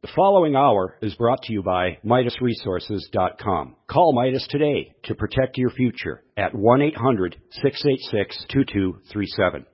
The following hour is brought to you by MidasResources.com. Call Midas today to protect your future at 1-800-686-2237.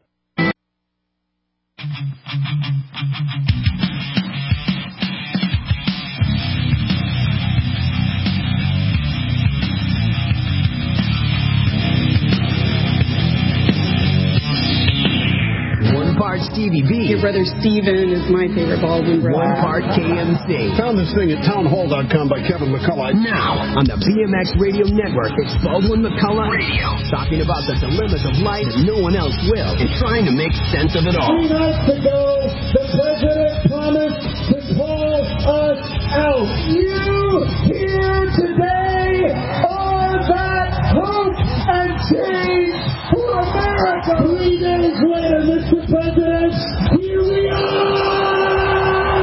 Part Stevie B. Your brother Steven is my favorite Baldwin brother. One part KMC. Found this thing at townhall.com by Kevin McCullough. Now, on the BMX Radio Network, it's Baldwin McCullough Radio. Talking about the dilemmas of life that no one else will and trying to make sense of it all. 3 nights ago, the president promised to pull us out. You here today are that hope and change for America. 3 days later, Mr. President, here we are!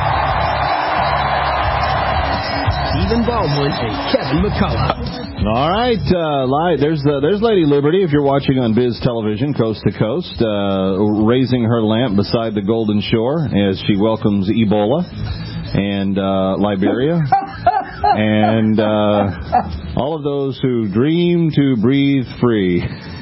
Stephen Baldwin and Kevin McCullough. All right, live. There's Lady Liberty, if you're watching on Biz Television, coast to coast, raising her lamp beside the Golden Shore as she welcomes Ebola and Liberia and all of those who dream to breathe free.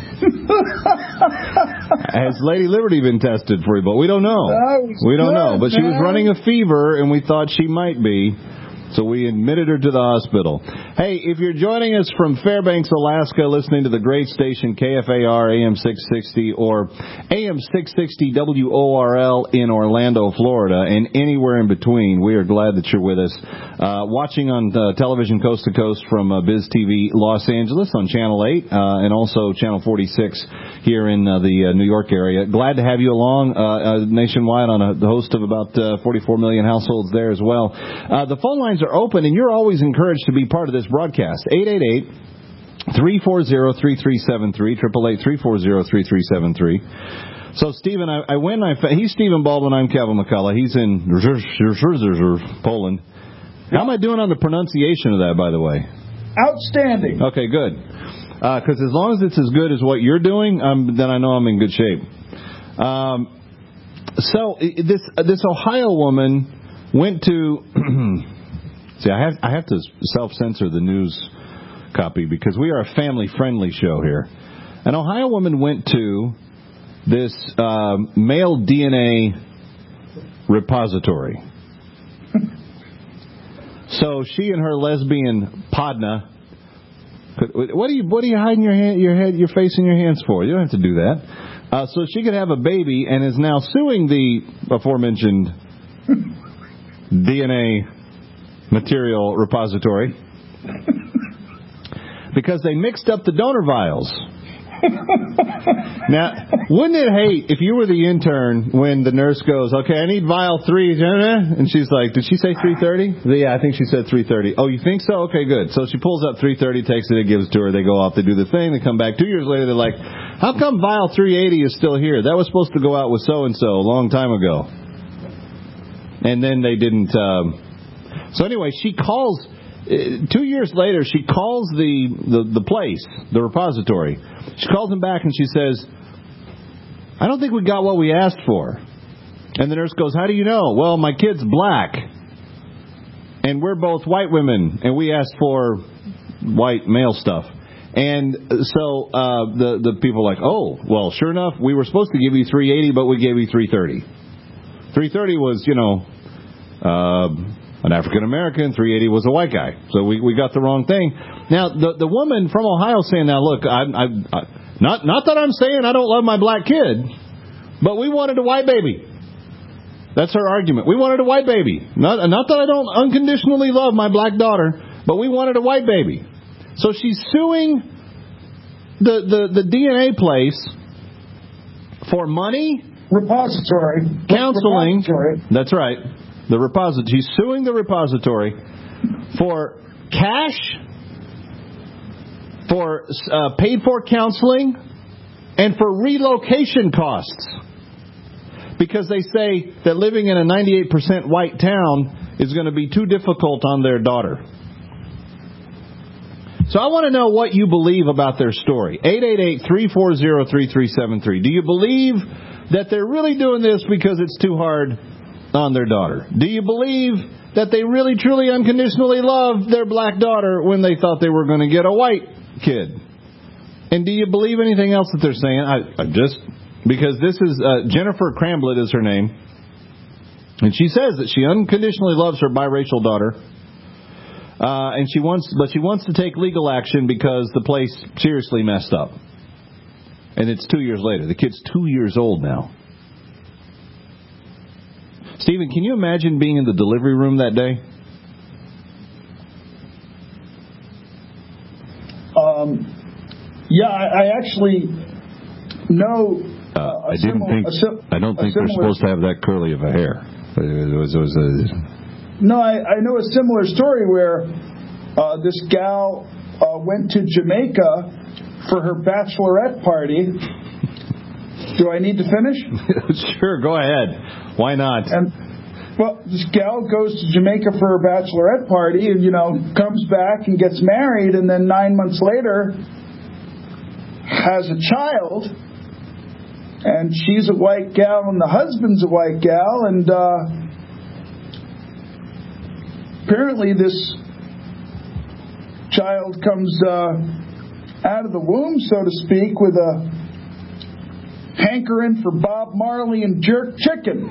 Has Lady Liberty been tested for Ebola? We don't know. We don't know. But she was running a fever, and we thought she might be. So we admitted her to the hospital. Hey, if you're joining us from Fairbanks, Alaska, listening to the great station KFAR AM 660 or AM 660 WORL in Orlando, Florida, and anywhere in between, we are glad that you're with us. Watching on television coast to coast from Biz TV Los Angeles on Channel 8 and also Channel 46 here in the New York area. Glad to have you along nationwide on a host of about 44 million households there as well. The phone lines are open, and you're always encouraged to be part of this broadcast. 888-340-3373, 888-340-3373. So, Stephen, I went. He's Stephen Baldwin. I'm Kevin McCullough. He's in Poland. How am I doing on the pronunciation of that, by the way? Outstanding. Okay, good. Because as long as it's as good as what you're doing, then I know I'm in good shape. So this Ohio woman went to. See, I have to self-censor the news copy because we are a family-friendly show here. An Ohio woman went to this male DNA repository. So she and her lesbian partner. What are you hiding your face in your hands for? You don't have to do that. So she could have a baby and is now suing the aforementioned DNA material repository because they mixed up the donor vials. Now, wouldn't it hate if you were the intern when the nurse goes, okay, I need vial 3, and she's like, did she say 330? Yeah, I think she said 330. Oh, you think so? Okay, good. So she pulls up 330, takes it, gives it to her. They go off, they do the thing, they come back 2 years later, they're like, how come vial 380 is still here? That was supposed to go out with so-and-so a long time ago. And then they didn't. So anyway, she calls. 2 years later, she calls the place, the repository. She calls them back and she says, I don't think we got what we asked for. And the nurse goes, how do you know? Well, my kid's black. And we're both white women. And we asked for white male stuff. And so the people are like, oh, well, sure enough, we were supposed to give you 380, but we gave you 330. 330 was, an African-American, 380 was a white guy. So we got the wrong thing. Now, the woman from Ohio saying, now, look, not that I'm saying I don't love my black kid, but we wanted a white baby. That's her argument. We wanted a white baby. Not that I don't unconditionally love my black daughter, but we wanted a white baby. So she's suing the DNA place for money, repository, counseling. That's right. The repository. She's suing the repository for cash, for paid-for counseling, and for relocation costs. Because they say that living in a 98% white town is going to be too difficult on their daughter. So I want to know what you believe about their story. 888-340-3373. Do you believe that they're really doing this because it's too hard on their daughter? Do you believe that they really, truly, unconditionally loved their black daughter when they thought they were going to get a white kid? And do you believe anything else that they're saying? Because this is Jennifer Cramblett is her name, and she says that she unconditionally loves her biracial daughter, and she wants to take legal action because the place seriously messed up. And it's 2 years later. The kid's 2 years old now. Stephen, can you imagine being in the delivery room that day? Yeah, I actually know. I don't think they're supposed to have that curly of a hair. No, I know a similar story where this gal went to Jamaica for her bachelorette party. Do I need to finish? Sure, go ahead. Why not? Well, this gal goes to Jamaica for her bachelorette party and, comes back and gets married, and then 9 months later has a child, and she's a white gal and the husband's a white gal, and apparently this child comes out of the womb, so to speak, with a hankering for Bob Marley and jerk chicken.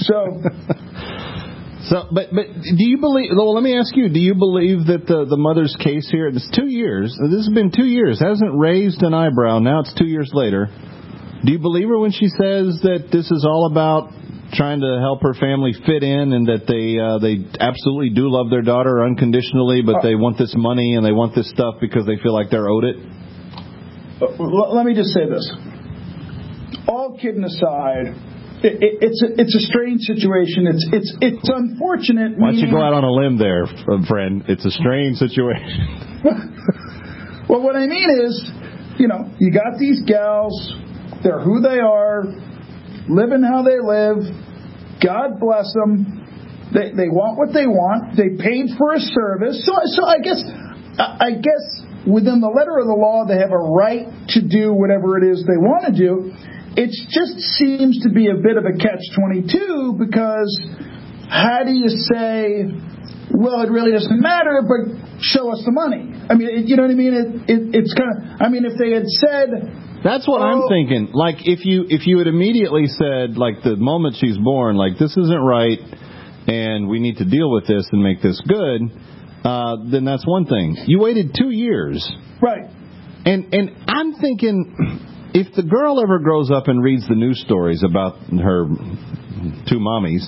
But do you believe? Well, let me ask you: do you believe that the mother's case here? It's 2 years. This has been 2 years. Hasn't raised an eyebrow. Now it's 2 years later. Do you believe her when she says that this is all about trying to help her family fit in, and that they absolutely do love their daughter unconditionally, but they want this money and they want this stuff because they feel like they're owed it? Let me just say this. All kidding aside, it's a strange situation. It's unfortunate. Why don't you go out on a limb there, friend? It's a strange situation. Well, what I mean is, you got these gals. They're who they are, living how they live. God bless them. They want what they want. They paid for a service. So I guess within the letter of the law, they have a right to do whatever it is they want to do. It just seems to be a bit of a catch-22, because how do you say, well, it really doesn't matter, but show us the money? I mean, you know what I mean? It's kind of, I mean, if they had said... That's what I'm thinking. Like, if you had immediately said, like, the moment she's born, like, this isn't right, and we need to deal with this and make this good, then that's one thing. You waited 2 years. Right. And I'm thinking... If the girl ever grows up and reads the news stories about her two mommies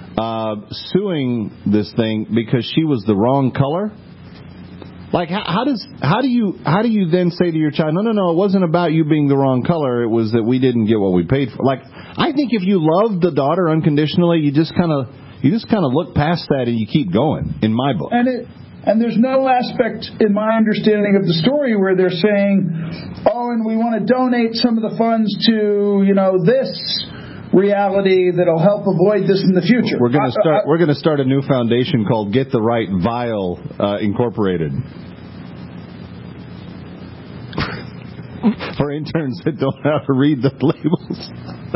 suing this thing because she was the wrong color, like how do you then say to your child, no, it wasn't about you being the wrong color, it was that we didn't get what we paid for. Like, I think if you love the daughter unconditionally, you just kind of look past that and you keep going. In my book. And there's no aspect in my understanding of the story where they're saying, and we want to donate some of the funds to, this reality that'll help avoid this in the future. We're going to start a new foundation called Get the Right Vial Incorporated. For interns that don't know how to read the labels.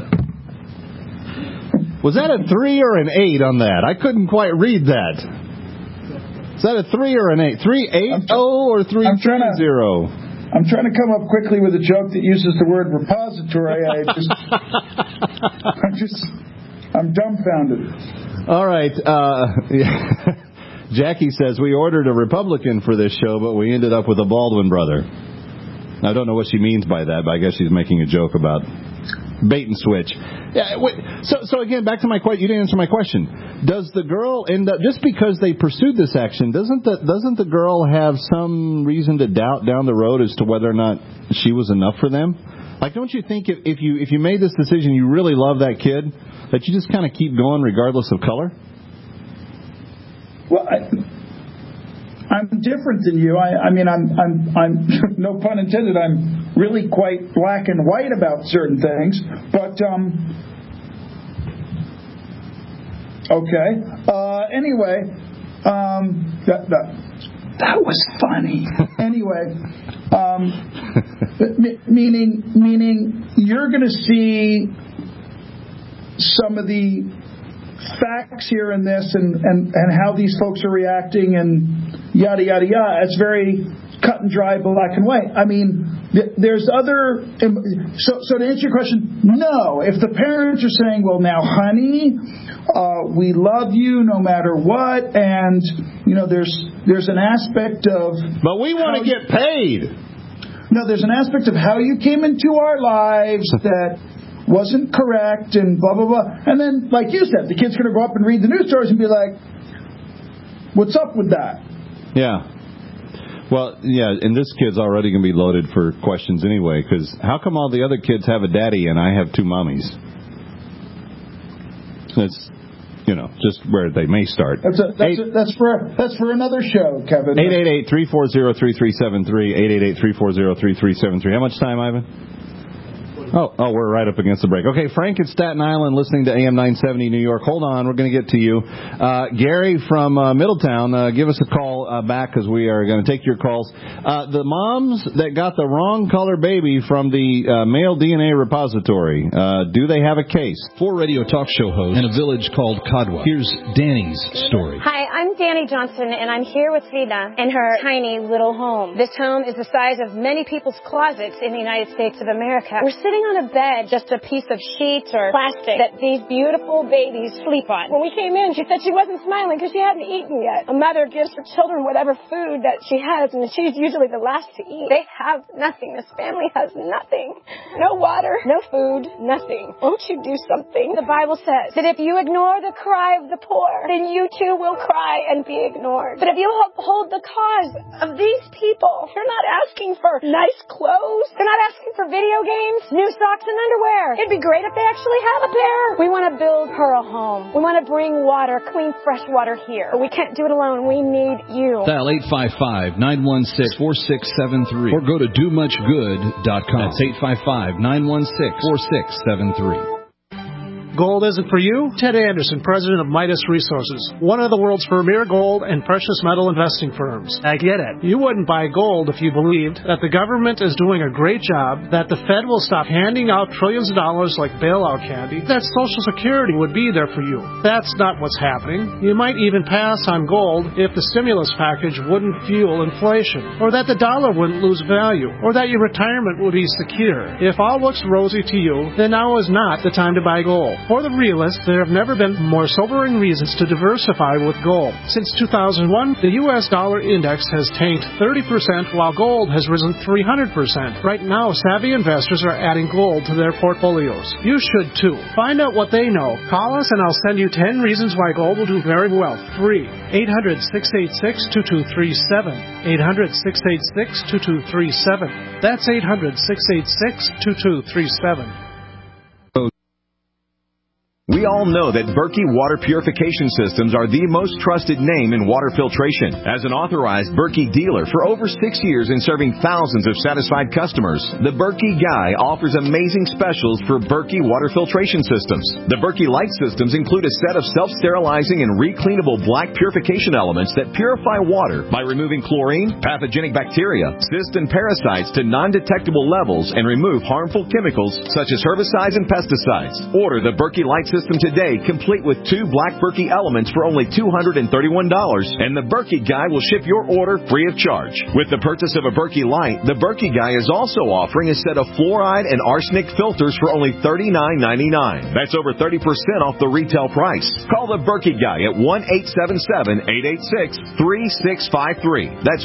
Was that a 3 or an 8 on that? I couldn't quite read that. Is that a 3 or an 8? 380 or 330? I'm trying to come up quickly with a joke that uses the word repository. I'm dumbfounded. All right. Jackie says, we ordered a Republican for this show, but we ended up with a Baldwin brother. I don't know what she means by that, but I guess she's making a joke about bait and switch. Yeah, so again, back to my question. You didn't answer my question. Does the girl end up, just because they pursued this action, doesn't the girl have some reason to doubt down the road as to whether or not she was enough for them? Like, don't you think if you made this decision, you really love that kid, that you just kind of keep going regardless of color? Well, I'm different than you. I mean, I'm no pun intended. I'm really quite black and white about certain things. But okay. Anyway, that was funny. Anyway, meaning you're going to see some of the facts here in this and how these folks are reacting and yada, yada, yada. It's very cut and dry, black and white. I mean, there's other... So to answer your question, no. If the parents are saying, well, now, honey, we love you no matter what, and, there's an aspect of... But we want to get paid. No, there's an aspect of how you came into our lives that wasn't correct and blah, blah, blah. And then, like you said, the kid's going to go up and read the news stories and be like, what's up with that? Yeah. Well, yeah, and this kid's already going to be loaded for questions anyway, because how come all the other kids have a daddy and I have two mommies? That's, just where they may start. That's for another show, Kevin. 888-340-3373, 888-340-3373. How much time, Ivan? Oh, we're right up against the break. Okay, Frank in Staten Island listening to AM 970 New York. Hold on, we're going to get to you. Gary from Middletown, give us a call back because we are going to take your calls. The moms that got the wrong color baby from the male DNA repository, do they have a case? 4 radio talk show hosts in a village called Kadwa. Here's Danny's story. Hi, I'm Danny Johnson, and I'm here with Frida in her tiny little home. This home is the size of many people's closets in the United States of America. We're sitting on a bed, just a piece of sheet or plastic that these beautiful babies sleep on. When we came in, she said she wasn't smiling because she hadn't eaten yet. A mother gives her children whatever food that she has, and she's usually the last to eat. They have nothing. This family has nothing. No water, no food, nothing. Won't you do something? The Bible says that if you ignore the cry of the poor, then you too will cry and be ignored. But if you uphold the cause of these people, they're not asking for nice clothes. They're not asking for video games, new socks and underwear. It'd be great if they actually have a pair. We want to build her a home. We want to bring water, clean, fresh water here. But we can't do it alone. We need you. Dial 855-916-4673 or go to domuchgood.com. That's 855-916-4673. Gold isn't for you? Ted Anderson, president of Midas Resources, one of the world's premier gold and precious metal investing firms. I get it. You wouldn't buy gold if you believed that the government is doing a great job, that the Fed will stop handing out trillions of dollars like bailout candy, that Social Security would be there for you. That's not what's happening. You might even pass on gold if the stimulus package wouldn't fuel inflation, or that the dollar wouldn't lose value, or that your retirement would be secure. If all looks rosy to you, then now is not the time to buy gold. For the realists, there have never been more sobering reasons to diversify with gold. Since 2001, the U.S. dollar index has tanked 30%, while gold has risen 300%. Right now, savvy investors are adding gold to their portfolios. You should too. Find out what they know. Call us and I'll send you 10 reasons why gold will do very well. Free. 800-686-2237. 800-686-2237. That's 800-686-2237. We all know that Berkey Water Purification Systems are the most trusted name in water filtration. As an authorized Berkey dealer for over 6 years and serving thousands of satisfied customers, the Berkey Guy offers amazing specials for Berkey Water Filtration Systems. The Berkey Light Systems include a set of self-sterilizing and recleanable black purification elements that purify water by removing chlorine, pathogenic bacteria, cysts, and parasites to non-detectable levels and remove harmful chemicals such as herbicides and pesticides. Order the Berkey Light System today, complete with 2 black Berkey elements for only $231, and the Berkey Guy will ship your order free of charge. With the purchase of a Berkey Light, the Berkey Guy is also offering a set of fluoride and arsenic filters for only $39.99. That's over 30% off the retail price. Call the Berkey Guy at 1-877-886-3653. That's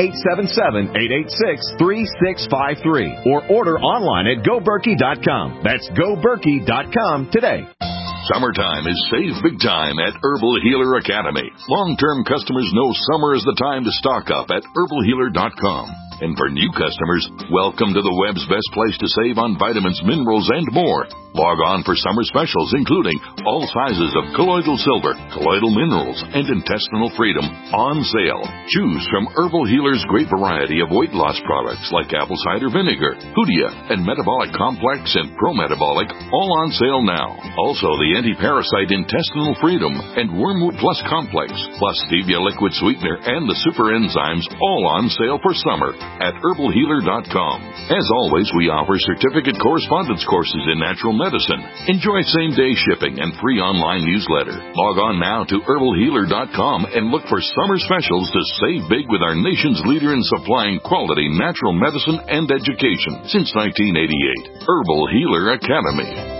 1-877-886-3653. Or order online at GoBerkey.com. That's GoBerkey.com today. Summertime is save big time at Herbal Healer Academy. Long-term customers know summer is the time to stock up at herbalhealer.com. And for new customers, welcome to the web's best place to save on vitamins, minerals, and more. Log on for summer specials, including all sizes of colloidal silver, colloidal minerals, and intestinal freedom on sale. Choose from Herbal Healer's great variety of weight loss products like apple cider vinegar, Hoodia, and Metabolic Complex and Pro-Metabolic, all on sale now. Also, the anti-parasite intestinal freedom and Wormwood Plus Complex, plus Stevia liquid sweetener and the super enzymes, all on sale for summer. at herbalhealer.com. As always, we offer certificate correspondence courses in natural medicine. Enjoy same-day shipping and free online newsletter. Log on now to herbalhealer.com and look for summer specials to save big with our nation's leader in supplying quality natural medicine and education since 1988. Herbal Healer Academy.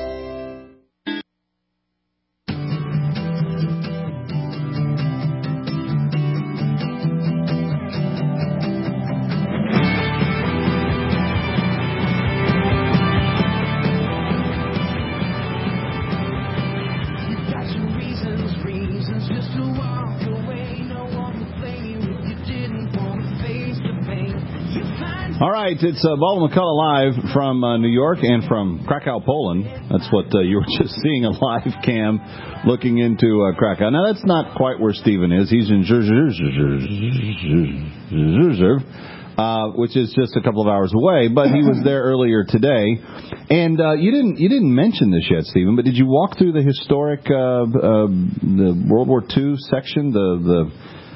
All right, it's Baldwin McCullough live from New York and from Krakow, Poland. That's what you were just seeing, a live cam looking into Krakow. Now, that's not quite where Stephen is. He's in Rzeszów, which is just a couple of hours away, but he was there earlier today. And you didn't mention this yet, Stephen, but did you walk through the historic the World War II section, the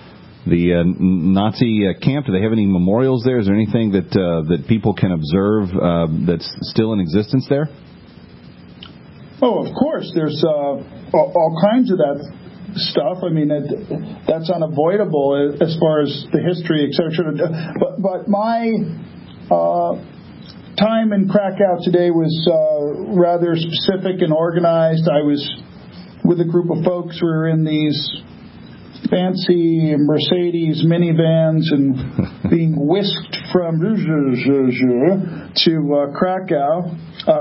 Nazi camp? Do they have any memorials there? Is there anything that people can observe that's still in existence there? Oh, of course. There's all kinds of that stuff. I mean, that's unavoidable as far as the history, etc. But my time in Krakow today was rather specific and organized. I was with a group of folks who were in these fancy Mercedes minivans and being whisked from to Krakow.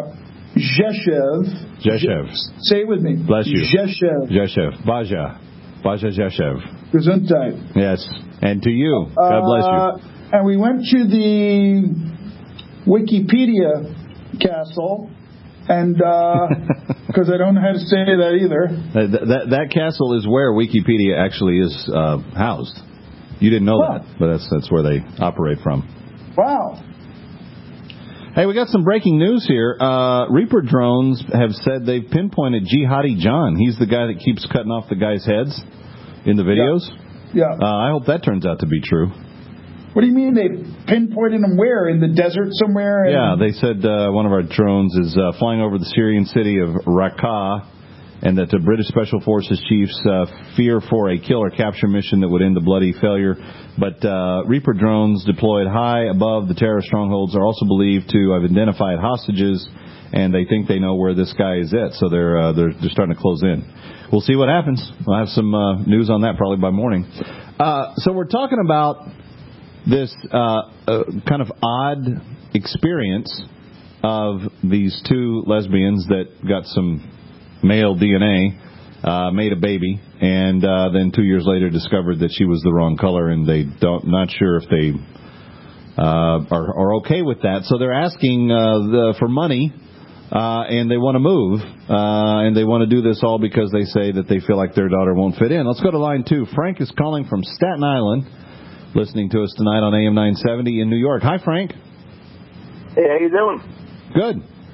Rzeszów. Say it with me. Bless you. Rzeszów. Baja Rzeszów. Gesundheit. Yes. And to you. God bless you. And we went to the Wikipedia castle. And because I don't know how to say that either. That castle is where Wikipedia actually is housed. You didn't know that, but that's where they operate from. Wow. Hey, we got some breaking news here. Reaper drones have said they've pinpointed Jihadi John. He's the guy that keeps cutting off the guys' heads in the videos. Yeah. I hope that turns out to be true. What do you mean they pinpointed him where? In the desert somewhere? Yeah, they said one of our drones is flying over the Syrian city of Raqqa, and that the British Special Forces chiefs fear for a kill or capture mission that would end the bloody failure. But Reaper drones deployed high above the terrorist strongholds are also believed to have identified hostages, and they think they know where this guy is at. So they're starting to close in. We'll see what happens. We'll have some news on that probably by morning. So we're talking about this kind of odd experience of these two lesbians that got some male DNA, made a baby, and then 2 years later discovered that she was the wrong color, and not sure if they are okay with that. So they're asking for money, and they want to move, and they want to do this all because they say that they feel like their daughter won't fit in. Let's go to line 2. Frank is calling from Staten Island, listening to us tonight on AM 970 in New York. Hi, Frank. Hey, how you doing? Good.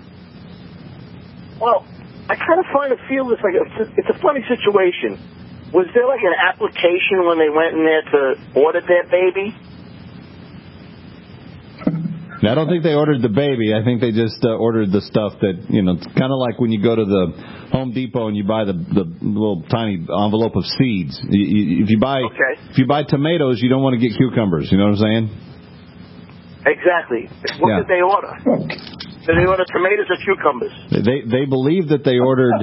Well, I kind of feel this like it's a funny situation. Was there like an application when they went in there to order that baby? I don't think they ordered the baby. I think they just ordered the stuff that, it's kind of like when you go to the Home Depot and you buy the little tiny envelope of seeds. If you buy tomatoes, you don't want to get cucumbers. You know what I'm saying? Exactly. What did they order? Did they order tomatoes or cucumbers? They believe that they ordered.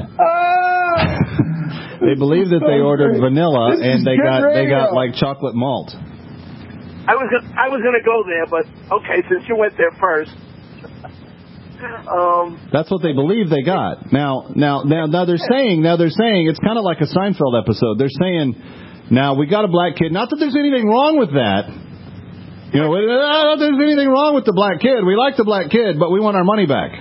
They believe that they ordered vanilla, and they got like chocolate malt. I was gonna go there, but okay, since you went there first. That's what they believe they got. Now they're saying it's kind of like a Seinfeld episode. They're saying, now we got a black kid. Not that there's anything wrong with that. Not that there's anything wrong with the black kid. We like the black kid, but we want our money back.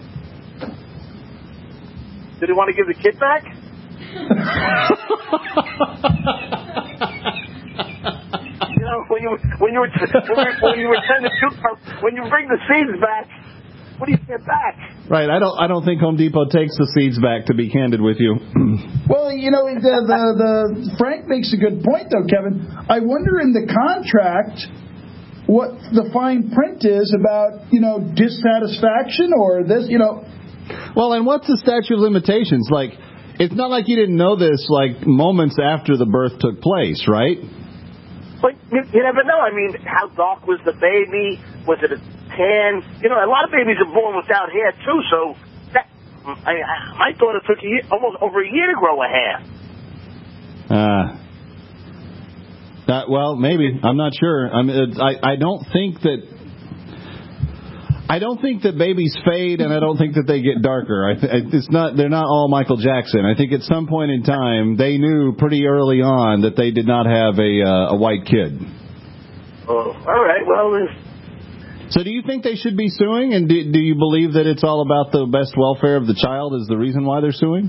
Did he want to give the kid back? When you bring the seeds back, what do you get back? Right. I don't think Home Depot takes the seeds back, to be candid with you. Well, the Frank makes a good point, though, Kevin. I wonder in the contract what the fine print is about, dissatisfaction or this, Well, and what's the statute of limitations? Like, it's not like you didn't know this, like, moments after the birth took place, right? But you never know. I mean, how dark was the baby? Was it a tan? A lot of babies are born without hair, too, so my daughter took almost over a year to grow a hair. Well, maybe. I'm not sure. I don't think that babies fade, and I don't think that they get darker. They're not all Michael Jackson. I think at some point in time they knew pretty early on that they did not have a white kid. Oh, all right. Well, so do you think they should be suing, and do you believe that it's all about the best welfare of the child is the reason why they're suing?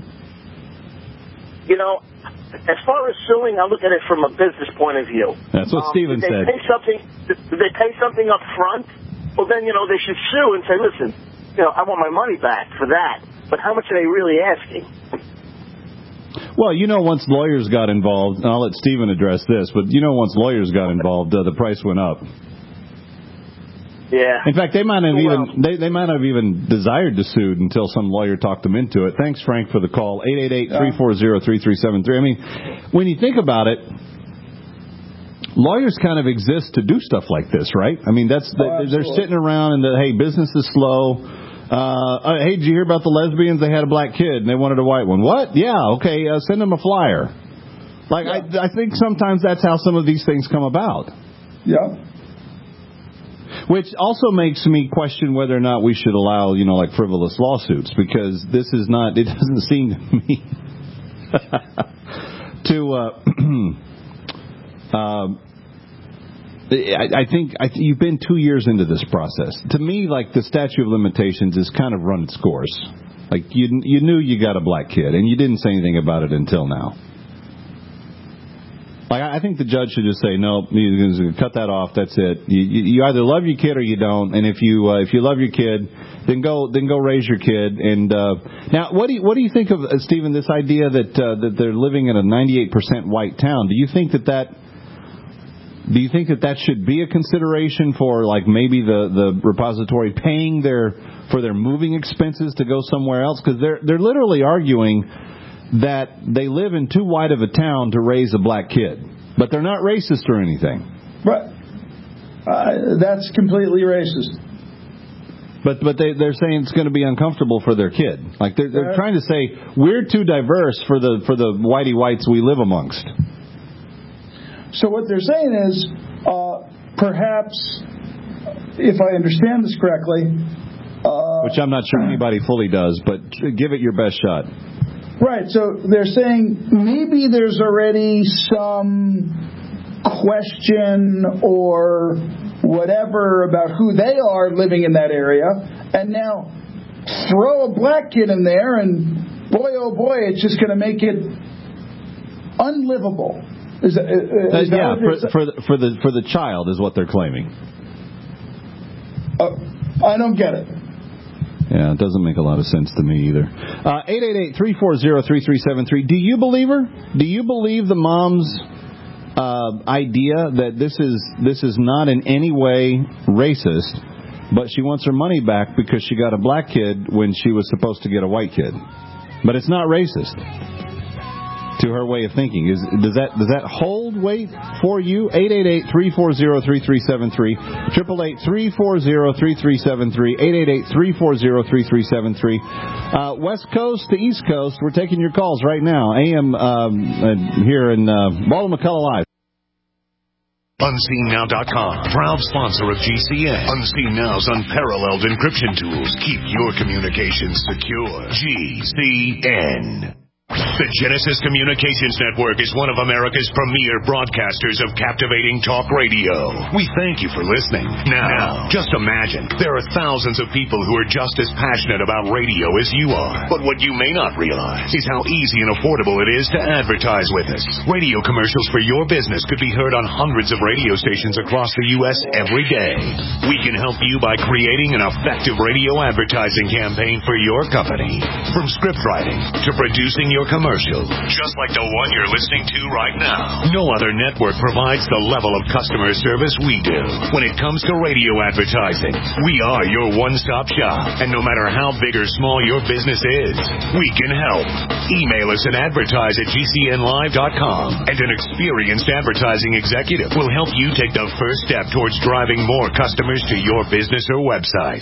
As far as suing, I look at it from a business point of view. That's what Steven said. Did they pay something up front? Well, then, they should sue and say, listen, I want my money back for that. But how much are they really asking? Well, once lawyers got involved, and I'll let Steven address this, but once lawyers got involved, the price went up. Yeah. In fact, they might have even desired to sue until some lawyer talked them into it. Thanks, Frank, for the call. 888-340-3373. I mean, when you think about it, lawyers kind of exist to do stuff like this, right? I mean, they're sitting around and hey, business is slow. Hey, did you hear about the lesbians? They had a black kid and they wanted a white one. What? Yeah, okay, send them a flyer. I think sometimes that's how some of these things come about. Yeah. Which also makes me question whether or not we should allow, like frivolous lawsuits, because it doesn't seem to me I think you've been 2 years into this process. To me, like, the statute of limitations has kind of run its course. Like, you knew you got a black kid, and you didn't say anything about it until now. Like, I think the judge should just say, no, you cut that off. That's it. You either love your kid or you don't. And if you love your kid, then go raise your kid. And now, what do you think of, Stephen, this idea that they're living in a 98% white town? Do you think that should be a consideration for, like, maybe the repository paying for their moving expenses to go somewhere else? Because they're literally arguing that they live in too white of a town to raise a black kid. But they're not racist or anything. Right. That's completely racist. But they're saying it's going to be uncomfortable for their kid. Like, they're trying to say, we're too diverse for the whitey whites we live amongst. So what they're saying is, perhaps, if I understand this correctly... which I'm not sure anybody fully does, but give it your best shot. Right, so they're saying maybe there's already some question or whatever about who they are living in that area, and now throw a black kid in there, and boy, oh boy, it's just going to make it unlivable. For the child is what they're claiming. I don't get it. Yeah, it doesn't make a lot of sense to me either. 888-340-3373. Do you believe her? Do you believe the mom's idea that this is not in any way racist, but she wants her money back because she got a black kid when she was supposed to get a white kid? But it's not racist to her way of thinking. Does that hold weight for you? 888-340-3373, 888-340-3373, 888-340-3373. West Coast to East Coast, we're taking your calls right now. AM here in Baldwin McCullough Live. UnseenNow.com, proud sponsor of GCN. Unseen Now's unparalleled encryption tools keep your communications secure. GCN. The Genesis Communications Network is one of America's premier broadcasters of captivating talk radio. We thank you for listening. Now, just imagine, there are thousands of people who are just as passionate about radio as you are. But what you may not realize is how easy and affordable it is to advertise with us. Radio commercials for your business could be heard on hundreds of radio stations across the U.S. every day. We can help you by creating an effective radio advertising campaign for your company. From script writing to producing your your commercial, just like the one you're listening to right now. No other network provides the level of customer service we do. When it comes to radio advertising, we are your one-stop shop. And no matter how big or small your business is, we can help. Email us at advertise@gcnlive.com, and an experienced advertising executive will help you take the first step towards driving more customers to your business or website.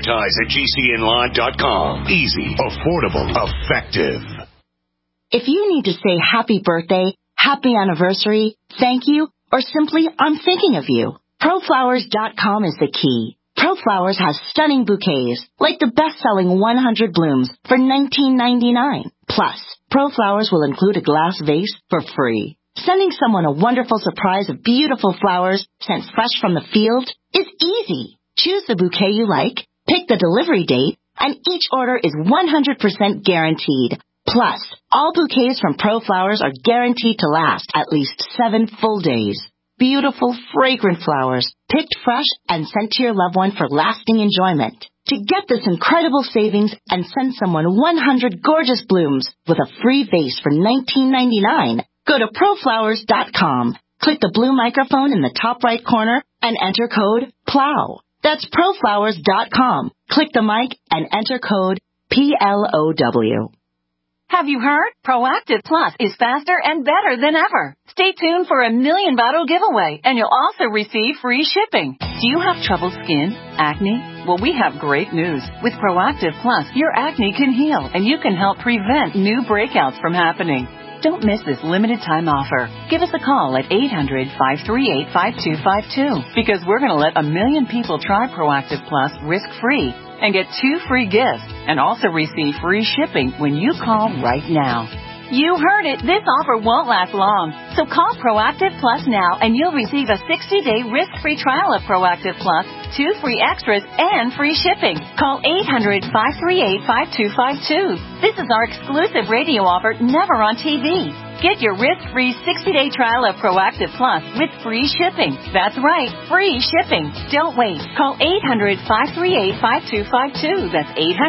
Advertise@gcnlive.com. Easy, affordable, effective. If you need to say happy birthday, happy anniversary, thank you, or simply I'm thinking of you, ProFlowers.com is the key. ProFlowers has stunning bouquets, like the best-selling 100 blooms for $19.99. Plus, ProFlowers will include a glass vase for free. Sending someone a wonderful surprise of beautiful flowers sent fresh from the field is easy. Choose the bouquet you like, pick the delivery date, and each order is 100% guaranteed. Plus, all bouquets from ProFlowers are guaranteed to last at least 7 full days. Beautiful, fragrant flowers, picked fresh and sent to your loved one for lasting enjoyment. To get this incredible savings and send someone 100 gorgeous blooms with a free vase for $19.99, go to ProFlowers.com. Click the blue microphone in the top right corner and enter code PLOW. That's ProFlowers.com. Click the mic and enter code PLOW. Have you heard? Proactive Plus is faster and better than ever. Stay tuned for a $1 million bottle giveaway, and you'll also receive free shipping. Do you have troubled skin? Acne? Well, we have great news. With Proactive Plus, your acne can heal, and you can help prevent new breakouts from happening. Don't miss this limited time offer. Give us a call at 800-538-5252 because we're going to let 1 million people try Proactive Plus risk-free and get 2 free gifts and also receive free shipping when you call right now. You heard it. This offer won't last long. So call Proactive Plus now and you'll receive a 60-day risk-free trial of Proactive Plus, 2 free extras, and free shipping. Call 800-538-5252. This is our exclusive radio offer, never on TV. Get your risk-free 60-day trial of Proactive Plus with free shipping. That's right, free shipping. Don't wait. Call 800-538-5252. That's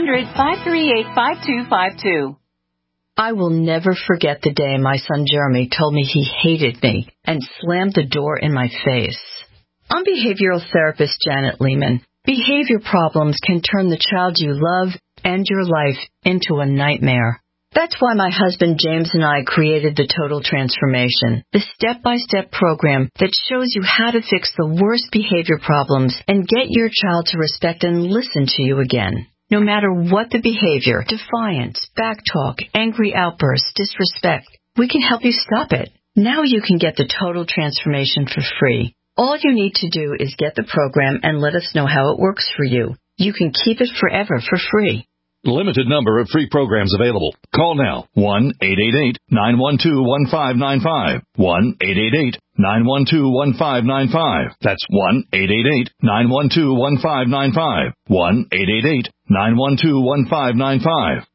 800-538-5252. I will never forget the day my son Jeremy told me he hated me and slammed the door in my face. I'm behavioral therapist Janet Lehman. Behavior problems can turn the child you love and your life into a nightmare. That's why my husband James and I created the Total Transformation, the step-by-step program that shows you how to fix the worst behavior problems and get your child to respect and listen to you again. No matter what the behavior, defiance, backtalk, angry outbursts, disrespect, we can help you stop it. Now you can get the Total Transformation for free. All you need to do is get the program and let us know how it works for you. You can keep it forever for free. Limited number of free programs available. Call now. 1-888-912-1595. 1-888-912-1595. That's 1-888-912-1595. 1-888-912-1595.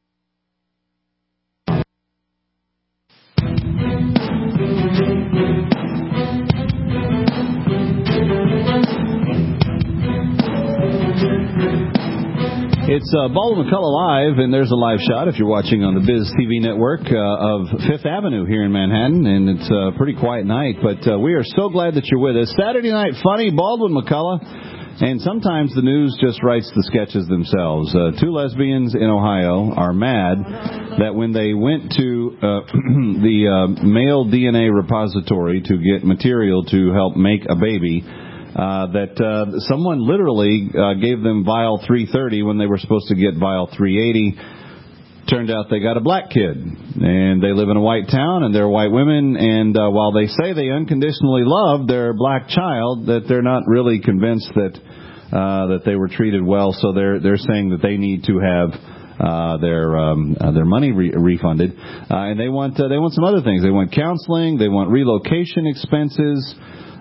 It's Baldwin McCullough Live, and there's a live shot if you're watching on the Biz TV network of Fifth Avenue here in Manhattan, and it's a pretty quiet night, but we are so glad that you're with us. Saturday Night Funny, Baldwin McCullough, and sometimes the news just writes the sketches themselves. 2 lesbians in Ohio are mad that when they went to the male DNA repository to get material to help make a baby, that someone literally gave them vial 330 when they were supposed to get vial 380. Turned out they got a black kid, and they live in a white town, and they're white women, and while they say they unconditionally love their black child, that they're not really convinced that they were treated well, so they're saying that they need to have their money refunded, and they want some other things. They want counseling, they want relocation expenses.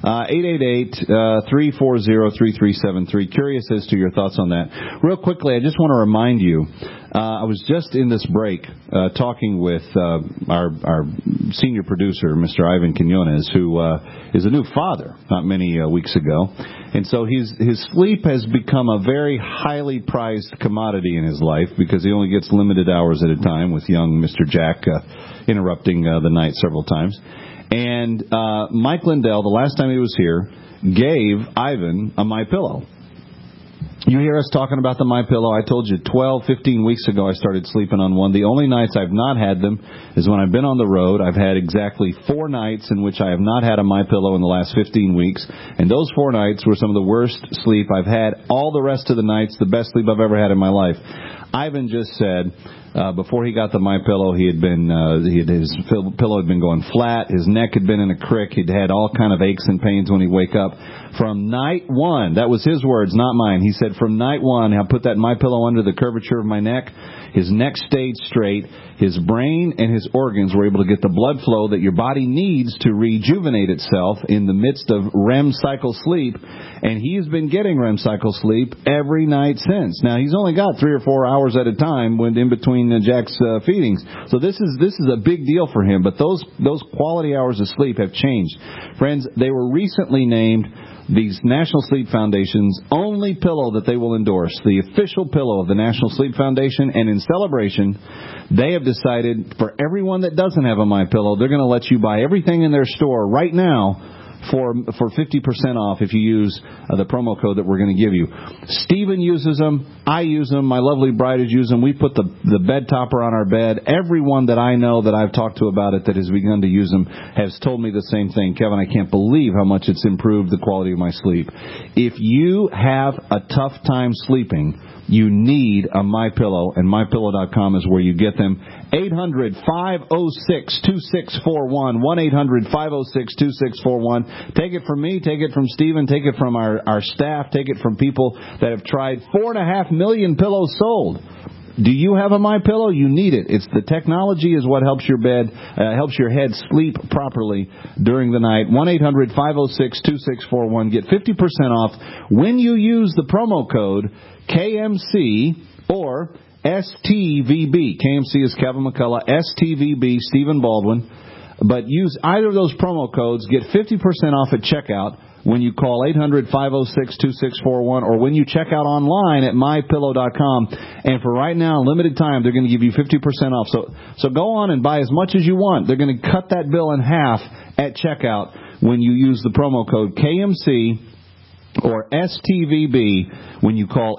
888-340-3373. Curious as to your thoughts on that. Real quickly, I just want to remind you, I was just in this break talking with our senior producer, Mr. Ivan Quinones, who is a new father not many weeks ago. And so his sleep has become a very highly prized commodity in his life because he only gets limited hours at a time, with young Mr. Jack interrupting the night several times. And Mike Lindell, the last time he was here, gave Ivan a MyPillow. You hear us talking about the MyPillow. I told you 12, 15 weeks ago I started sleeping on one. The only nights I've not had them is when I've been on the road. I've had exactly 4 nights in which I have not had a MyPillow in the last 15 weeks. And those 4 nights were some of the worst sleep I've had. All the rest of the nights, the best sleep I've ever had in my life. Ivan just said before he got the MyPillow, his pillow had been going flat. His neck had been in a crick. He'd had all kind of aches and pains when he'd wake up. From night one, that was his words, not mine. He said, from night one, I put that MyPillow under the curvature of my neck. His neck stayed straight. His brain and his organs were able to get the blood flow that your body needs to rejuvenate itself in the midst of REM cycle sleep. And he's been getting REM cycle sleep every night since. Now, he's only got 3 or 4 hours at a time when in between Jack's feedings. So this is a big deal for him. But those quality hours of sleep have changed. Friends, they were recently named the National Sleep Foundation's only pillow that they will endorse, the official pillow of the National Sleep Foundation. And in celebration, they have decided for everyone that doesn't have a MyPillow, they're going to let you buy everything in their store right now for 50% off if you use the promo code that we're going to give you. Stephen uses them. I use them. My lovely bride has used them. We put the bed topper on our bed. Everyone that I know that I've talked to about it that has begun to use them has told me the same thing. Kevin, I can't believe how much it's improved the quality of my sleep. If you have a tough time sleeping, you need a MyPillow, and MyPillow.com is where you get them. 800-506-2641, 1-800-506-2641. Take it from me, take it from Stephen, take it from our staff, take it from people that have tried. 4.5 million pillows sold. Do you have a MyPillow? You need it. It's the technology is what helps your bed, helps your head sleep properly during the night. 1-800-506-2641. Get 50% off when you use the promo code KMC or STVB. KMC is Kevin McCullough. STVB, Stephen Baldwin. But use either of those promo codes. Get 50% off at checkout when you call 800-506-2641 or when you check out online at MyPillow.com. And for right now, limited time, they're going to give you 50% off. So go on and buy as much as you want. They're going to cut that bill in half at checkout when you use the promo code KMC or STVB when you call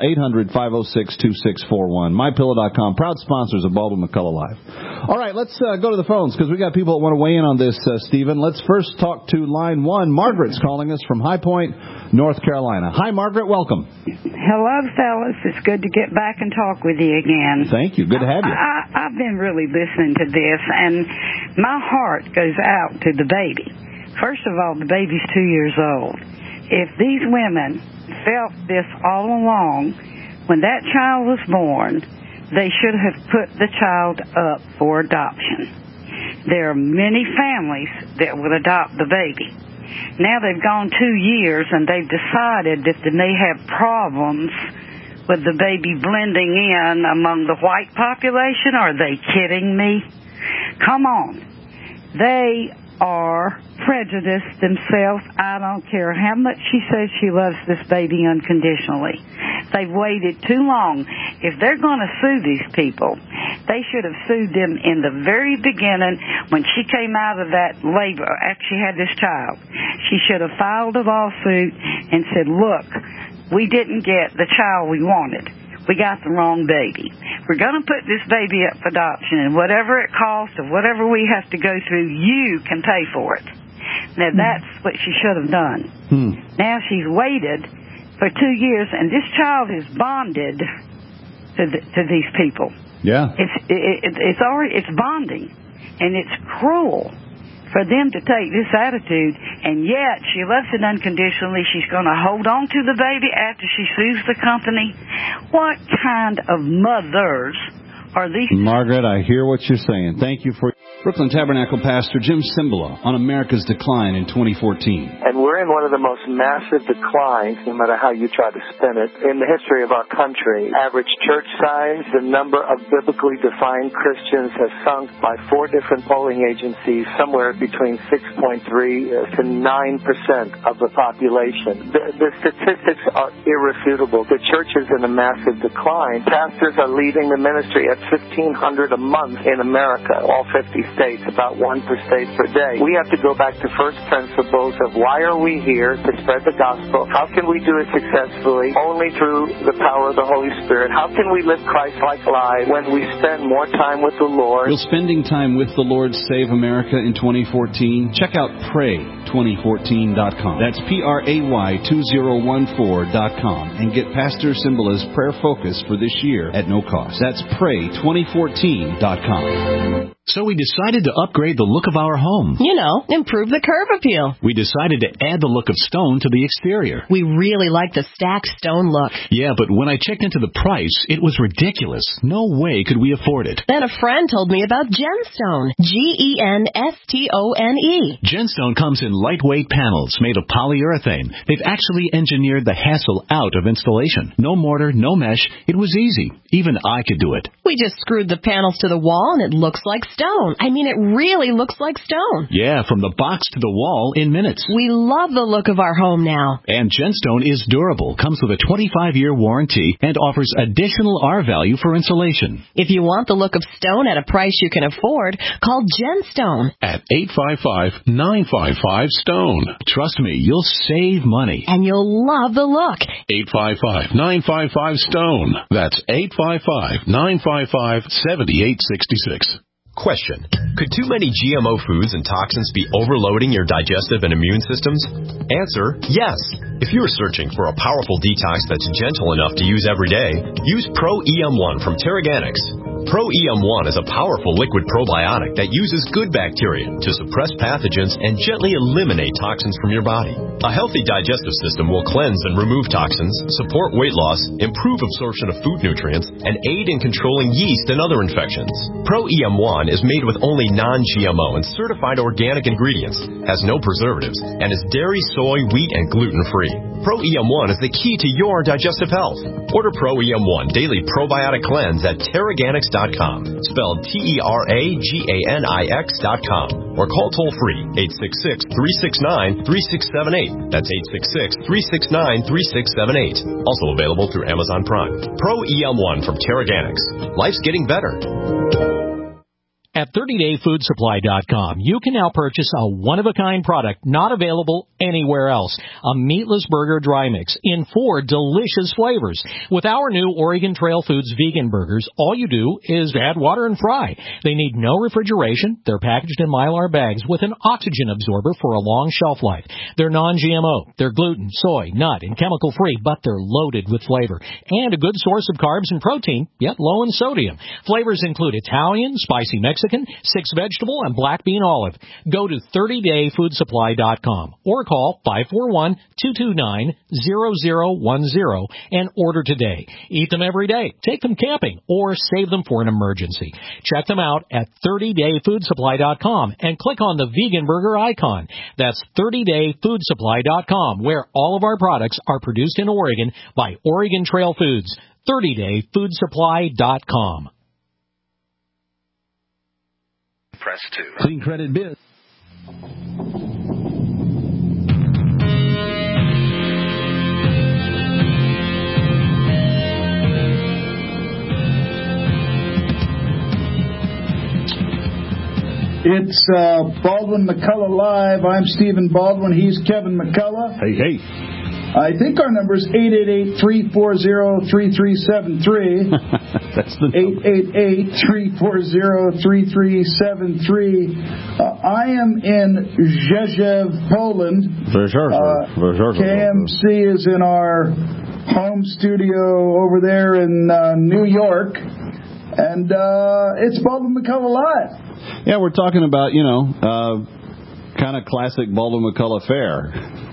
800-506-2641. MyPillow.com, proud sponsors of Baldwin McCullough Live. All right, let's go to the phones because we got people that want to weigh in on this, Stephen. Let's first talk to line 1. Margaret's calling us from High Point, North Carolina. Hi, Margaret. Welcome. Hello, fellas. It's good to get back and talk with you again. Thank you. Good to have you. I've been really listening to this, and my heart goes out to the baby. First of all, the baby's 2 years old. If these women felt this all along, when that child was born, they should have put the child up for adoption. There are many families that would adopt the baby. Now they've gone 2 years and they've decided that they may have problems with the baby blending in among the white population. Are they kidding me? Come on. They are prejudiced themselves. I don't care how much she says she loves this baby unconditionally. They've waited too long. If they're going to sue these people, they should have sued them in the very beginning when she came out of that labor after she had this child. She should have filed a lawsuit and said, look, we didn't get the child we wanted. We got the wrong baby. We're going to put this baby up for adoption, and whatever it costs or whatever we have to go through, you can pay for it. Now, that's what she should have done. Now she's waited for 2 years, and this child is bonded to these people. Yeah. It's bonding, and it's cruel for them to take this attitude, and yet she loves it unconditionally. She's going to hold on to the baby after she sues the company. What kind of mothers are these? Margaret, I hear what you're saying. Thank you for... Brooklyn Tabernacle pastor Jim Cymbala on America's decline in 2014. And we're in one of the most massive declines, no matter how you try to spin it, in the history of our country. Average church size, the number of biblically defined Christians has sunk by 4 different polling agencies, somewhere between 6.3 to 9% of the population. The statistics are irrefutable. The church is in a massive decline. Pastors are leaving the ministry at $1,500 a month in America, all 50 states, about 1 per state per day. We have to go back to first principles of why are we here to spread the gospel? How can we do it successfully? Only through the power of the Holy Spirit. How can we live Christ-like lives when we spend more time with the Lord? Will spending time with the Lord save America in 2014? Check out pray2014.com. That's PRAY2014.com and get Pastor Cymbala's prayer focus for this year at no cost. That's pray2014.com. So we decided to upgrade the look of our home. You know, improve the curb appeal. We decided to add the look of stone to the exterior. We really like the stacked stone look. Yeah, but when I checked into the price, it was ridiculous. No way could we afford it. Then a friend told me about Genstone. Genstone. Genstone comes in lightweight panels made of polyurethane. They've actually engineered the hassle out of installation. No mortar, no mesh. It was easy. Even I could do it. We just screwed the panels to the wall and it looks like stone. I mean, it really looks like stone. Yeah, from the box to the wall in minutes. We love the look of our home now. And Genstone is durable, comes with a 25-year warranty, and offers additional R-value for insulation. If you want the look of stone at a price you can afford, call Genstone. At 855-955-STONE. Trust me, you'll save money. And you'll love the look. 855-955-STONE. That's 855-955-7866. Question. Could too many GMO foods and toxins be overloading your digestive and immune systems? Answer, yes. If you are searching for a powerful detox that's gentle enough to use every day, use Pro-EM1 from Terraganics. Pro-EM1 is a powerful liquid probiotic that uses good bacteria to suppress pathogens and gently eliminate toxins from your body. A healthy digestive system will cleanse and remove toxins, support weight loss, improve absorption of food nutrients, and aid in controlling yeast and other infections. Pro-EM1 is made with only non-GMO and certified organic ingredients, has no preservatives, and is dairy, soy, wheat, and gluten-free. Pro-EM1 is the key to your digestive health. Order Pro-EM1 Daily Probiotic Cleanse at Terraganics.com, spelled Terraganix.com, or call toll-free 866-369-3678. That's 866-369-3678. Also available through Amazon Prime. Pro-EM1 from Terraganics. Life's getting better. At 30dayfoodsupply.com, you can now purchase a one-of-a-kind product not available anywhere else. A meatless burger dry mix in 4 delicious flavors. With our new Oregon Trail Foods vegan burgers, all you do is add water and fry. They need no refrigeration. They're packaged in Mylar bags with an oxygen absorber for a long shelf life. They're non-GMO. They're gluten, soy, nut, and chemical-free, but they're loaded with flavor. And a good source of carbs and protein, yet low in sodium. Flavors include Italian, spicy Mexican, 6-vegetable, and black bean olive. Go to 30dayfoodsupply.com or call 541-229-0010 and order today. Eat them every day, take them camping, or save them for an emergency. Check them out at 30dayfoodsupply.com and click on the vegan burger icon. That's 30dayfoodsupply.com, where all of our products are produced in Oregon by Oregon Trail Foods. 30dayfoodsupply.com. Press 2. Clean Credit Biz. It's Baldwin McCullough Live. I'm Stephen Baldwin. He's Kevin McCullough. Hey, hey. I think our number is 888-340-3373. That's the 888-340-3373. I am in Rzeszów, Poland. KMC is in our home studio over there in New York. And it's Baldwin McCullough Live. Yeah, we're talking about, kind of classic Baldwin McCullough fare.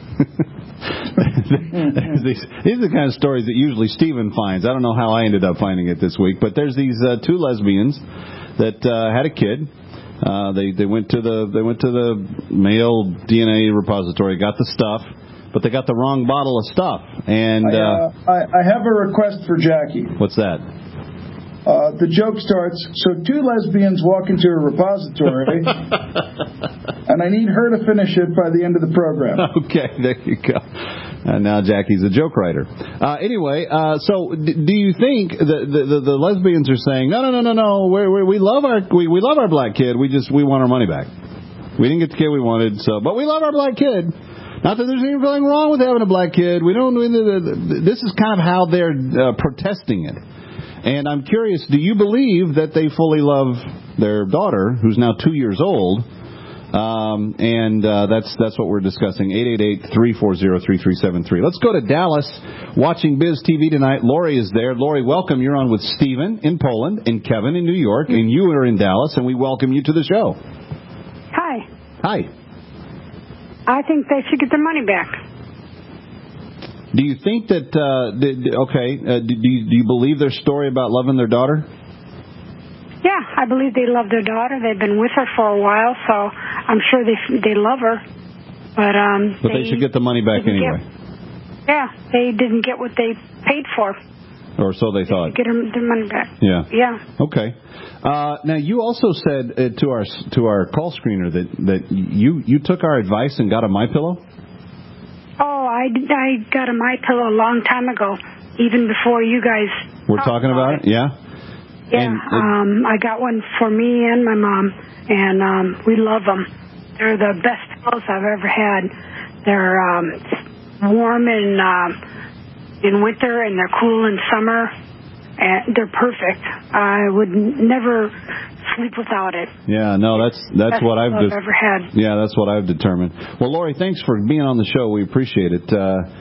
These are the kind of stories that usually Stephen finds. I don't know how I ended up finding it this week, but there's these 2 lesbians that had a kid. They went to the male DNA repository, got the stuff, but they got the wrong bottle of stuff. And I have a request for Jackie. What's that? The joke starts, so two lesbians walk into a repository, and I need her to finish it by the end of the program. Okay, there you go. And now Jackie's a joke writer. Anyway, so do you think the lesbians are saying, no, we love our black kid, we want our money back. We didn't get the kid we wanted, but we love our black kid. Not that there's anything wrong with having a black kid. This is kind of how they're protesting it. And I'm curious, do you believe that they fully love their daughter, who's now 2 years old? That's what we're discussing. 888-340-3373. Let's go to Dallas. Watching Biz TV tonight. Lori is there. Lori, welcome. You're on with Stephen in Poland and Kevin in New York, and you are in Dallas, and we welcome you to the show. Hi. Hi. I think they should get their money back. Do you think that, do you believe their story about loving their daughter? Yeah, I believe they love their daughter. They've been with her for a while, so I'm sure they love her. But they should get the money back anyway. They didn't get what they paid for. Or so they thought. Get their money back. Yeah. Yeah. Okay. Now you also said to our call screener that you took our advice and got a MyPillow? Oh, I got a MyPillow a long time ago, even before you guys were talking about it. Yeah. Yeah. I got one for me and my mom, and we love them. They're the best pillows I've ever had. They're warm in winter, and they're cool in summer. And they're perfect. I would never sleep without it. Yeah, no, that's what I've ever had. Yeah, that's what I've determined. Well, Lori, thanks for being on the show. We appreciate it.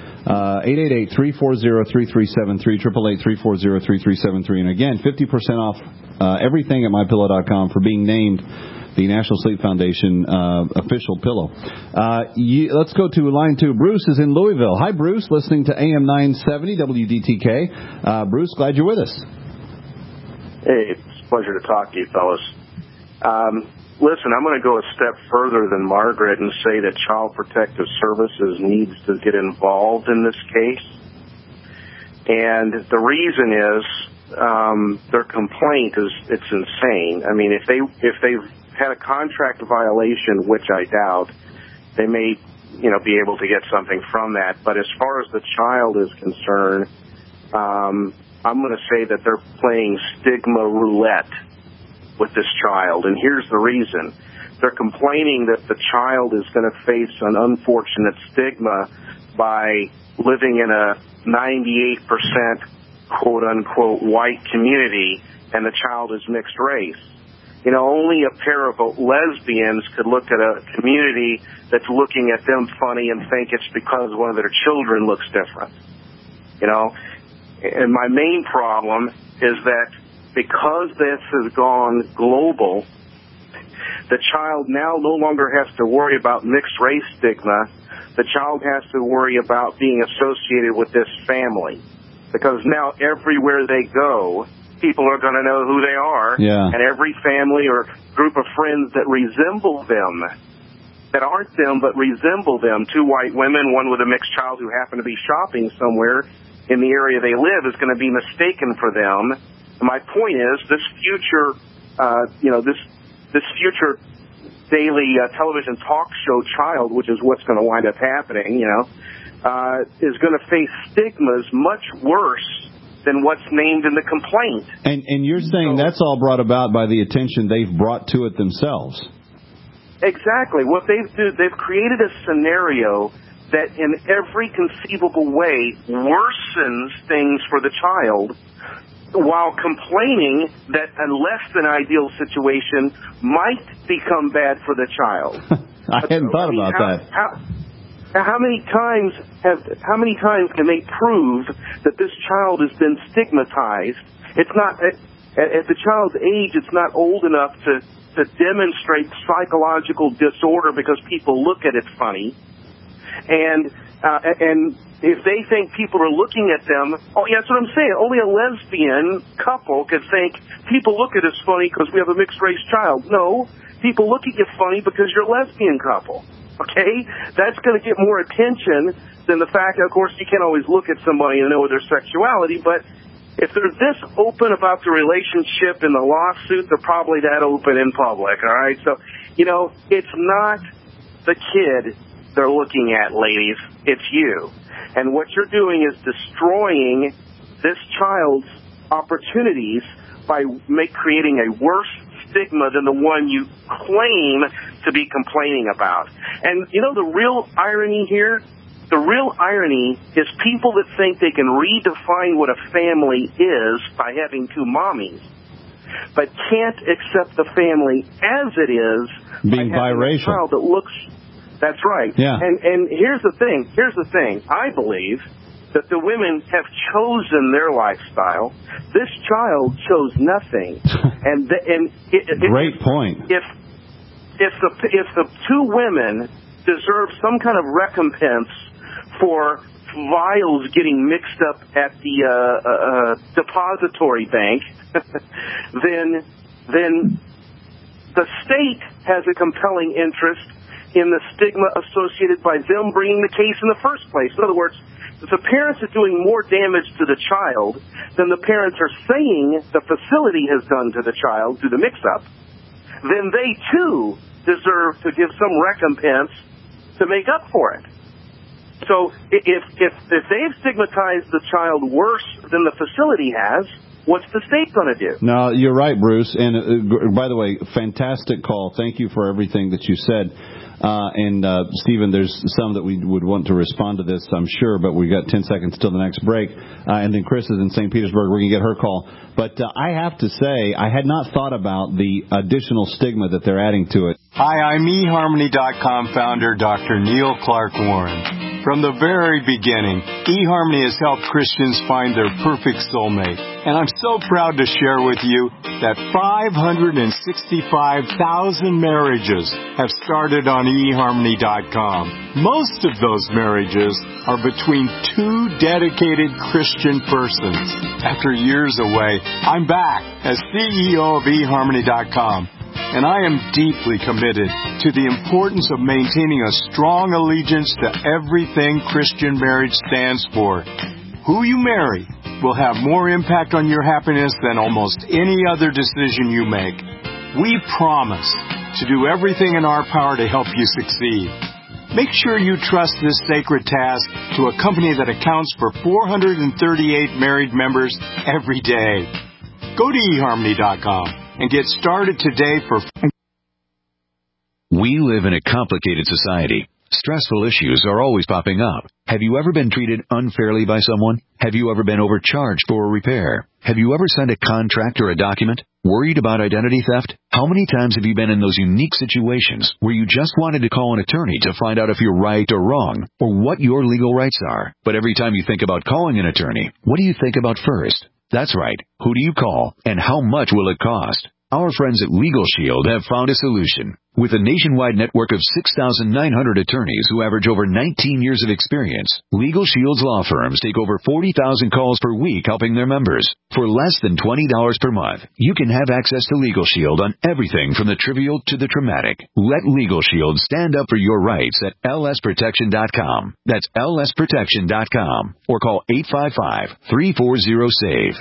888-340-3373, 888-340-3373, and again, 50% off everything at MyPillow.com for being named the National Sleep Foundation official pillow. Let's go to line 2. Bruce is in Louisville. Hi, Bruce, listening to AM 970 WDTK. Bruce, glad you're with us. Hey, it's a pleasure to talk to you, fellas. Listen, I'm going to go a step further than Margaret and say that Child Protective Services needs to get involved in this case. And the reason is their complaint it's insane. I mean, if they've had a contract violation, which I doubt, they may, be able to get something from that. But as far as the child is concerned, I'm going to say that they're playing stigma roulette with this child. And here's the reason. They're complaining that the child is going to face an unfortunate stigma by living in a 98% quote-unquote white community, and the child is mixed race. Only a pair of lesbians could look at a community that's looking at them funny and think it's because one of their children looks different. And my main problem is that because this has gone global, the child now no longer has to worry about mixed race stigma. The child has to worry about being associated with this family. Because now everywhere they go, people are going to know who they are. Yeah. And every family or group of friends that resemble them, that aren't them but resemble them, 2 white women, one with a mixed child who happen to be shopping somewhere in the area they live, is going to be mistaken for them. And my point is, this future, this future daily television talk show child, which is what's going to wind up happening, is going to face stigmas much worse than what's named in the complaint. And you're saying that's all brought about by the attention they've brought to it themselves. Exactly. What they've created a scenario that in every conceivable way worsens things for the child, while complaining that a less than ideal situation might become bad for the child. I hadn't thought about that. How many times can they prove that this child has been stigmatized? It's not at the child's age. It's not old enough to demonstrate psychological disorder because people look at it funny, and if they think people are looking at them, that's what I'm saying. Only a lesbian couple could think people look at us funny because we have a mixed race child. No, people look at you funny because you're a lesbian couple. Okay? That's going to get more attention than the fact that, of course, you can't always look at somebody and know their sexuality, but if they're this open about the relationship in the lawsuit, they're probably that open in public, all right? So, it's not the kid they're looking at, ladies. It's you. And what you're doing is destroying this child's opportunities by creating a worse stigma than the one you claim to be complaining about. And, the real irony here? The real irony is people that think they can redefine what a family is by having two mommies, but can't accept the family as it is being biracial. A child that looks. That's right. Yeah. And here's the thing. I believe that the women have chosen their lifestyle. This child chose nothing. Great point. If the two women deserve some kind of recompense for vials getting mixed up at the depository bank, then the state has a compelling interest in the stigma associated by them bringing the case in the first place. In other words, if the parents are doing more damage to the child than the parents are saying the facility has done to the child through the mix-up, then they, too, deserve to give some recompense to make up for it. So if they've stigmatized the child worse than the facility has, what's the state going to do? No, you're right, Bruce. And by the way, fantastic call. Thank you for everything that you said. Stephen, there's some that we would want to respond to this, I'm sure, but we've got 10 seconds till the next break. And then Chris is in St. Petersburg. We're going to get her call. But I have to say, I had not thought about the additional stigma that they're adding to it. Hi, I'm eHarmony.com founder Dr. Neil Clark Warren. From the very beginning, eHarmony has helped Christians find their perfect soulmate. And I'm so proud to share with you that 565,000 marriages have started on eHarmony.com. Most of those marriages are between two dedicated Christian persons. After years away, I'm back as CEO of eHarmony.com. And I am deeply committed to the importance of maintaining a strong allegiance to everything Christian marriage stands for. Who you marry will have more impact on your happiness than almost any other decision you make. We promise to do everything in our power to help you succeed. Make sure you trust this sacred task to a company that accounts for 438 married members every day. Go to eHarmony.com. and get started today for... We live in a complicated society. Stressful issues are always popping up. Have you ever been treated unfairly by someone? Have you ever been overcharged for a repair? Have you ever signed a contract or a document? Worried about identity theft? How many times have you been in those unique situations where you just wanted to call an attorney to find out if you're right or wrong, or what your legal rights are? But every time you think about calling an attorney, what do you think about first? That's right. Who do you call, and how much will it cost? Our friends at Legal Shield have found a solution. With a nationwide network of 6,900 attorneys who average over 19 years of experience, Legal Shield's law firms take over 40,000 calls per week helping their members. For less than $20 per month, you can have access to Legal Shield on everything from the trivial to the traumatic. Let Legal Shield stand up for your rights at lsprotection.com. That's lsprotection.com. Or call 855-340-SAVE,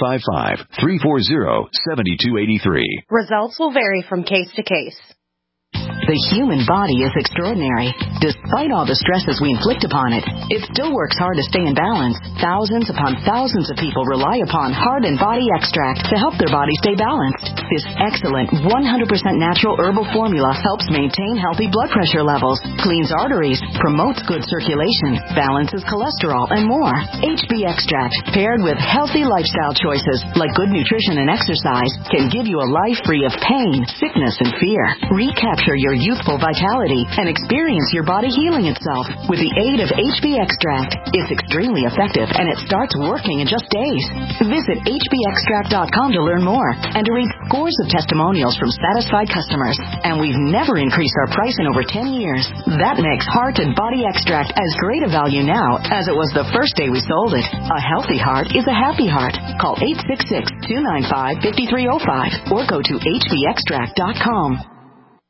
855-340-7283. Results will vary from case to case. The human body is extraordinary. Despite all the stresses we inflict upon it, it still works hard to stay in balance. Thousands upon thousands of people rely upon Heart and Body Extract to help their body stay balanced. This excellent 100% natural herbal formula helps maintain healthy blood pressure levels, cleans arteries, promotes good circulation, balances cholesterol, and more. HB Extract, paired with healthy lifestyle choices like good nutrition and exercise, can give you a life free of pain, sickness, and fear. Recapture your youthful vitality and experience your body healing itself with the aid of HB Extract. It's extremely effective and it starts working in just days. Visit hbextract.com to learn more and to read scores of testimonials from satisfied customers. And we've never increased our price in over 10 years. That makes Heart and Body Extract as great a value now as it was the first day we sold it. A healthy heart is a happy heart. Call 866-295-5305 or go to hbextract.com.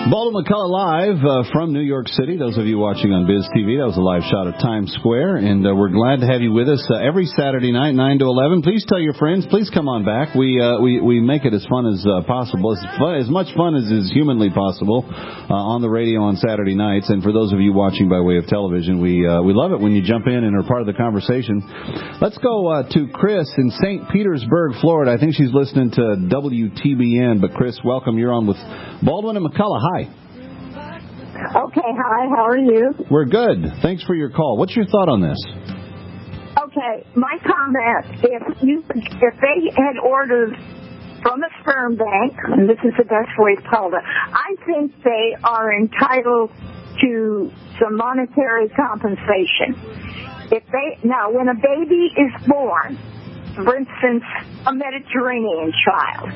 Baldwin McCullough live from New York City. Those of you watching on Biz TV, that was a live shot of Times Square, and we're glad to have you with us every Saturday night, 9 to 11. Please tell your friends. Please come on back. We make it as fun as possible, as much fun as is humanly possible on the radio on Saturday nights. And for those of you watching by way of television, we love it when you jump in and are part of the conversation. Let's go to Chris in St. Petersburg, Florida. I think she's listening to WTBN. But Chris, welcome. You're on with Baldwin and McCullough. Hi. Okay, hi, how are you? We're good. Thanks for your call. What's your thought on this? Okay, my comment, if they had ordered from a sperm bank, and this is the best way to call it, I think they are entitled to some monetary compensation. Now, when a baby is born, for instance, a Mediterranean child,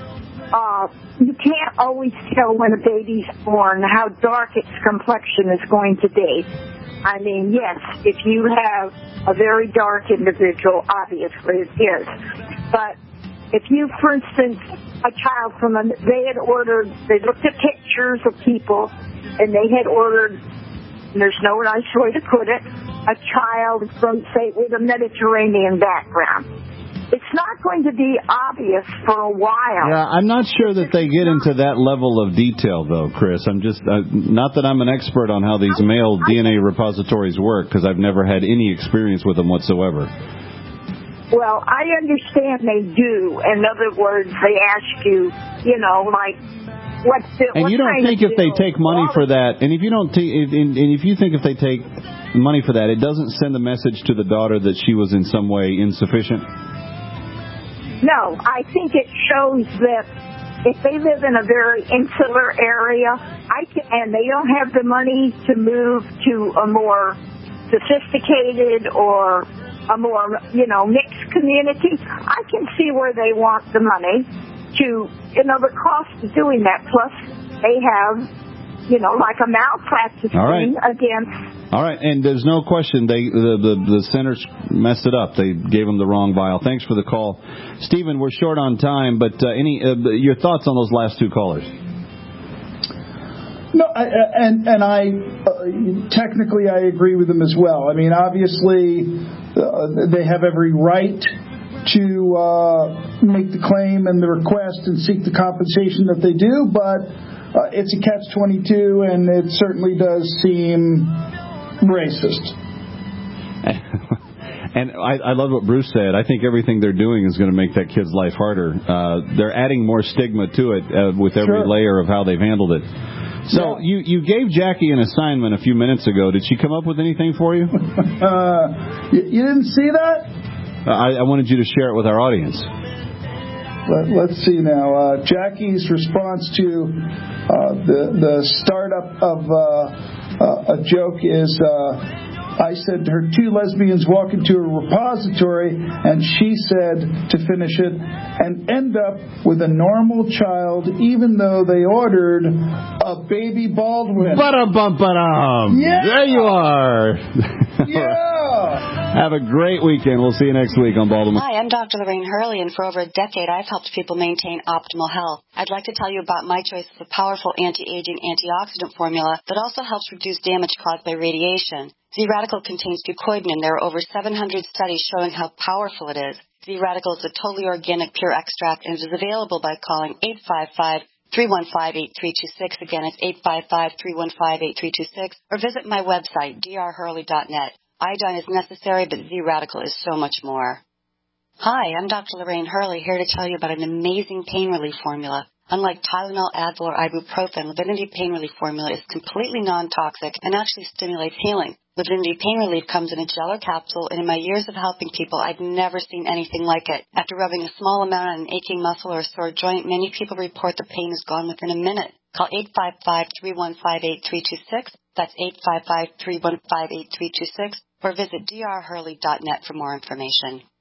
you can't always tell when a baby's born how dark its complexion is going to be. I mean, yes, if you have a very dark individual, obviously it is. But if you, for instance, a child they looked at pictures of people, and they had ordered, and there's no nice way to put it, a child from, say, with a Mediterranean background. It's not going to be obvious for a while. Yeah, I'm not sure that they get into that level of detail, though, Chris. I'm just, not that I'm an expert on how these male DNA repositories work, because I've never had any experience with them whatsoever. Well, I understand they do. In other words, they ask you, like, and you don't think if they take money for that, and if you don't, if you think if they take money for that, it doesn't send a message to the daughter that she was in some way insufficient? No, I think it shows that if they live in a very insular area, and they don't have the money to move to a more sophisticated or a more, mixed community, I can see where they want the money to, the cost of doing that. Plus, they have, like a malpractice thing against. All right, and there's no question the centers messed it up. They gave them the wrong vial. Thanks for the call, Stephen. We're short on time, but your thoughts on those last two callers? No, technically I agree with them as well. I mean, obviously they have every right to make the claim and the request and seek the compensation that they do, but it's a catch-22, and it certainly does seem racist. And I love what Bruce said. I think everything they're doing is going to make that kid's life harder. They're adding more stigma to it with every layer of how they've handled it. So you gave Jackie an assignment a few minutes ago. Did she come up with anything for you? You didn't see that? I wanted you to share it with our audience. Let's see now. Jackie's response to the startup of a joke is, I said to her, 2 lesbians walk into a repository, and she said, to finish it, and end up with a normal child, even though they ordered a baby Baldwin. Ba-dum-bum-ba-dum. Yeah! There you are. Yeah! Have a great weekend. We'll see you next week on Baldwin. Hi, I'm Dr. Lorraine Hurley, and for over a decade, I've helped people maintain optimal health. I'd like to tell you about my choice of a powerful anti-aging antioxidant formula that also helps reduce damage caused by radiation. Z-Radical contains fucoidan, and there are over 700 studies showing how powerful it is. Z-Radical is a totally organic, pure extract, and it is available by calling 855-315-8326. Again, it's 855-315-8326. Or visit my website, drhurley.net. Iodine is necessary, but Z-Radical is so much more. Hi, I'm Dr. Lorraine Hurley, here to tell you about an amazing pain relief formula. Unlike Tylenol, Advil, or ibuprofen, Livinity Pain Relief Formula is completely non-toxic and actually stimulates healing. Livinity Pain Relief comes in a gel or capsule, and in my years of helping people, I've never seen anything like it. After rubbing a small amount on an aching muscle or a sore joint, many people report the pain is gone within a minute. Call 855-315-8326. That's 855-315-8326. Or visit drhurley.net for more information.